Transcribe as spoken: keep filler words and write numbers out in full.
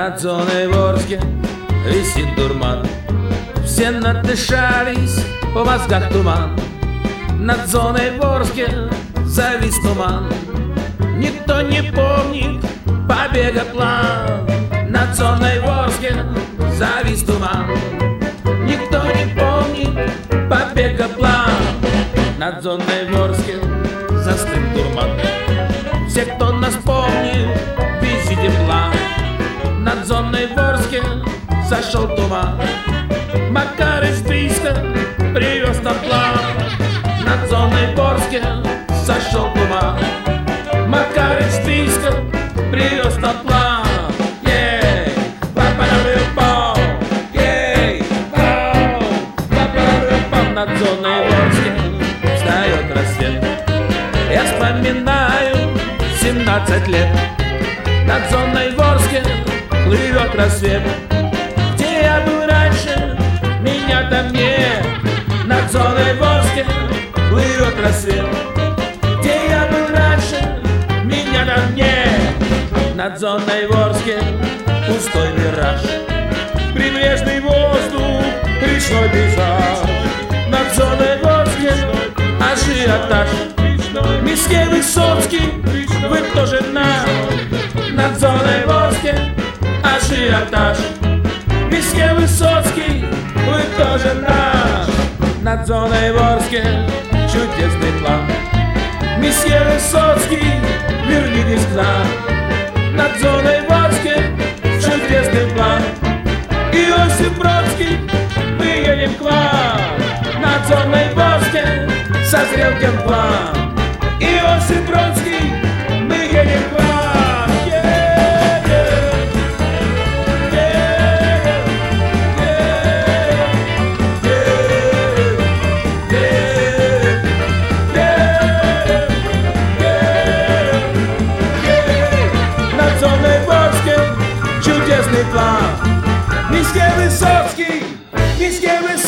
Над зоной Ворске висит дурман. Все надышались, в мозгах туман. Над зоной Ворске завис туман. Никто не помнит побега план. Над зоной Ворске завис туман. Никто не помнит побега план. Над зоной Ворске застыл дурман. Все, кто нас помнит, висите план. Над зоной Ворске сошел туман. Макарыч близко привез нам план. Над зоной Ворске сошел туман. Макарыч близко привез нам план. Ей, па-па-ра-ры-пау, ей, пау, па-па-ра-ры-пау. Над зоной Ворске встает рассвет. Я вспоминаю семнадцать лет. Над зоной Ворске плывет рассвет. Где я был раньше, меня там нет. Над зоной Ворске плывет рассвет. Где я был раньше, меня там нет. Над зоной Ворске пустой мираж. Прибрежный воздух, речной пейзаж. Над зоной Ворске ажиотаж. Месье Высоцкий, вы тоже наш. Над зоной Ворске ажиотаж. Месье Высоцкий, вы тоже наш. Над зоной Ворске чудесный план. Месье Высоцкий, вернитесь к нам. Над зоной Ворске чудесный план. Иосиф Бродский, мы едем к вам. Над зоной Ворске созрел генплан. Иосиф Бродский, мы едем к вам. Чудесный план. Месье Высоцкий, месье Высоцкий.